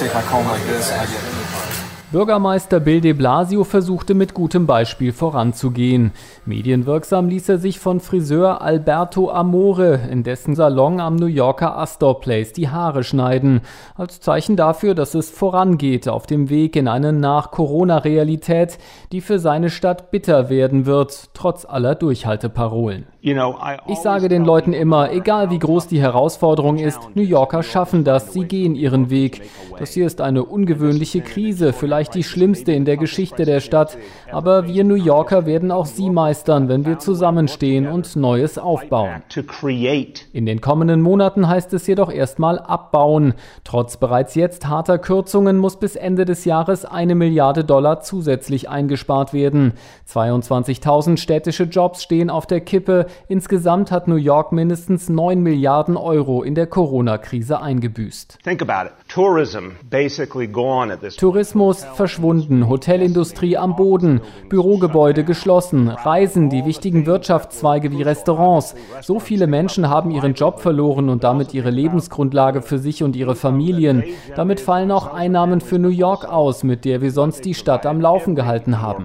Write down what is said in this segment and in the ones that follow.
Bürgermeister Bill de Blasio versuchte mit gutem Beispiel voranzugehen. Medienwirksam ließ er sich von Friseur Alberto Amore in dessen Salon am New Yorker Astor Place die Haare schneiden. Als Zeichen dafür, dass es vorangeht auf dem Weg in eine Nach-Corona-Realität, die für seine Stadt bitter werden wird, trotz aller Durchhalteparolen. Ich sage den Leuten immer, egal wie groß die Herausforderung ist, New Yorker schaffen das, sie gehen ihren Weg. Das hier ist eine ungewöhnliche Krise, vielleicht die schlimmste in der Geschichte der Stadt. Aber wir New Yorker werden auch sie meistern, wenn wir zusammenstehen und Neues aufbauen. In den kommenden Monaten heißt es jedoch erstmal abbauen. Trotz bereits jetzt harter Kürzungen muss bis Ende des Jahres $1 Milliarde zusätzlich eingespart werden. 22.000 städtische Jobs stehen auf der Kippe. Insgesamt hat New York mindestens 9 Milliarden Euro in der Corona-Krise eingebüßt. Tourismus verschwunden, Hotelindustrie am Boden, Bürogebäude geschlossen, Reisen, die wichtigen Wirtschaftszweige wie Restaurants. So viele Menschen haben ihren Job verloren und damit ihre Lebensgrundlage für sich und ihre Familien. Damit fallen auch Einnahmen für New York aus, mit der wir sonst die Stadt am Laufen gehalten haben.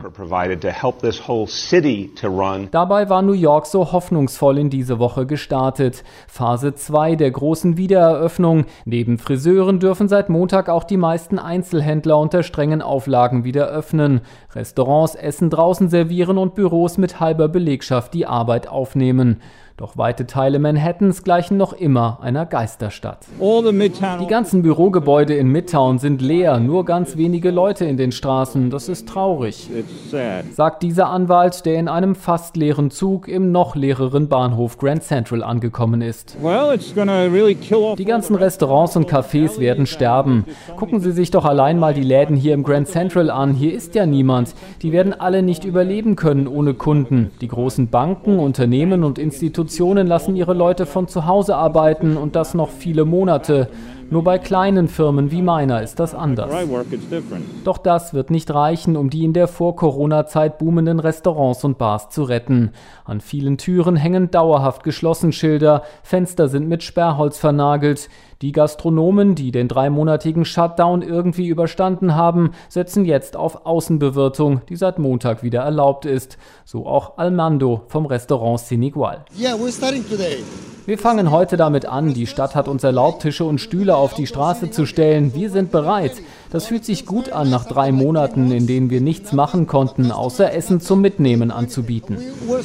Dabei war New York so hoffnungsvoll in diese Woche gestartet. Phase 2 der großen Wiedereröffnung. Neben Friseuren dürfen seit Montag auch die meisten Einzelhändler unter strengen Auflagen wieder öffnen. Restaurants Essen draußen servieren und Büros mit halber Belegschaft die Arbeit aufnehmen. Doch weite Teile Manhattans gleichen noch immer einer Geisterstadt. Die ganzen Bürogebäude in Midtown sind leer, nur ganz wenige Leute in den Straßen. Das ist traurig, sagt dieser Anwalt, der in einem fast leeren Zug im noch leereren Bahnhof Grand Central angekommen ist. Die ganzen Restaurants und Cafés werden sterben. Gucken Sie sich doch allein mal die Läden hier im Grand Central an. Hier ist ja niemand. Die werden alle nicht überleben können ohne Kunden. Die großen Banken, Unternehmen und Institutionen lassen ihre Leute von zu Hause arbeiten und das noch viele Monate. Nur bei kleinen Firmen wie meiner ist das anders. Doch das wird nicht reichen, um die in der Vor-Corona-Zeit boomenden Restaurants und Bars zu retten. An vielen Türen hängen dauerhaft geschlossen Schilder, Fenster sind mit Sperrholz vernagelt. Die Gastronomen, die den 3-monatigen Shutdown irgendwie überstanden haben, setzen jetzt auf Außenbewirtung, die seit Montag wieder erlaubt ist. So auch Armando vom Restaurant Sinigual. Wir fangen heute damit an. Die Stadt hat uns erlaubt, Tische und Stühle auf die Straße zu stellen. Wir sind bereit. Das fühlt sich gut an, nach 3 Monaten, in denen wir nichts machen konnten, außer Essen zum Mitnehmen anzubieten.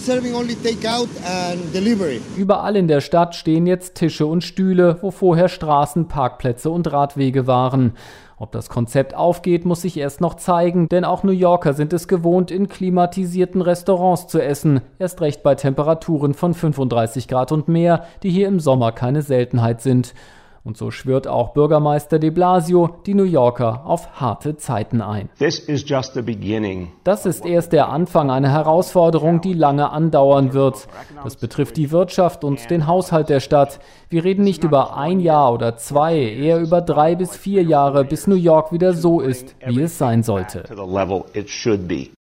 Überall in der Stadt stehen jetzt Tische und Stühle, wo vorher Straßen, Parkplätze und Radwege waren. Ob das Konzept aufgeht, muss sich erst noch zeigen, denn auch New Yorker sind es gewohnt, in klimatisierten Restaurants zu essen, erst recht bei Temperaturen von 35 Grad und mehr, die hier im Sommer keine Seltenheit sind. Und so schwört auch Bürgermeister de Blasio die New Yorker auf harte Zeiten ein. Das ist erst der Anfang einer Herausforderung, die lange andauern wird. Das betrifft die Wirtschaft und den Haushalt der Stadt. Wir reden nicht über 1 Jahr oder 2, eher über 3 bis 4 Jahre, bis New York wieder so ist, wie es sein sollte.